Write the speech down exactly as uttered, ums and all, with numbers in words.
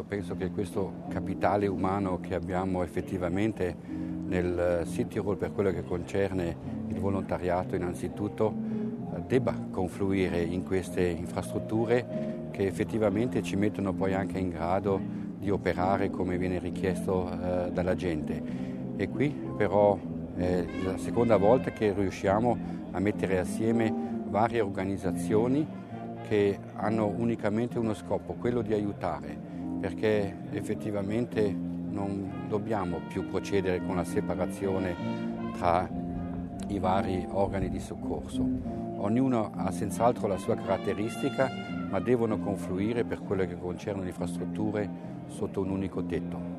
penso che questo capitale umano che abbiamo effettivamente nel Südtirol per quello che concerne il volontariato innanzitutto debba confluire in queste infrastrutture che effettivamente ci mettono poi anche in grado di operare come viene richiesto eh, dalla gente. E qui però è la seconda volta che riusciamo a mettere assieme varie organizzazioni che hanno unicamente uno scopo, quello di aiutare, perché effettivamente non dobbiamo più procedere con la separazione tra i vari organi di soccorso. Ognuno ha senz'altro la sua caratteristica, ma devono confluire per quello che concerne le infrastrutture sotto un unico tetto.